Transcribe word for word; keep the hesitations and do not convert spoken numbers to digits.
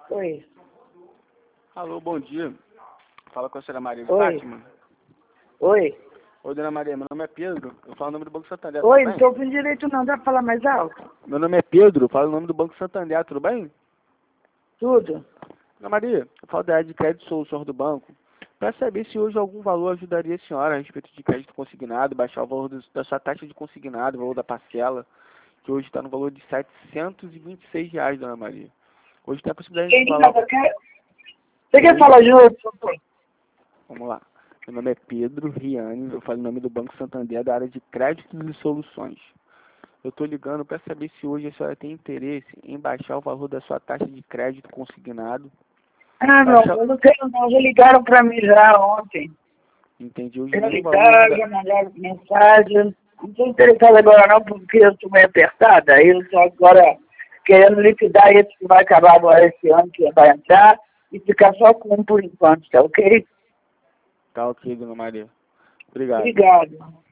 Oi. Alô, bom dia. Fala com a senhora Maria de Oi. Fátima. Oi. Oi, dona Maria, meu nome é Pedro. Eu falo o nome do Banco Santander, Oi, tudo não bem? tô ouvindo direito não, dá pra falar mais alto? Meu nome é Pedro, eu falo o nome do Banco Santander, tudo bem? Tudo? Dona Maria, eu falo da área de crédito soluções do banco. Para saber se hoje algum valor ajudaria a senhora a respeito de crédito consignado, baixar o valor do- da sua taxa de consignado, o valor da parcela, que hoje está no valor de setecentos e vinte e seis reais, dona Maria. Hoje tem a possibilidade de Quem falar... você quer? Você quer falar de novo? Vamos lá. Meu nome é Pedro Riane, eu falo o nome do Banco Santander, da área de créditos e soluções. Eu estou ligando para saber se hoje a senhora tem interesse em baixar o valor da sua taxa de crédito consignado. Ah, não, Baixar... eu não quero não, já ligaram pra mim já ontem. Entendi, hoje Já nem o valor ligaram, da... já mandaram mensagem. Não estou interessada agora não, porque eu estou meio apertada. Aí eu estou agora querendo liquidar esse que vai acabar agora esse ano, que vai entrar, e ficar só com um por enquanto, tá ok? Tá ok, dona Maria. Obrigado. Obrigado.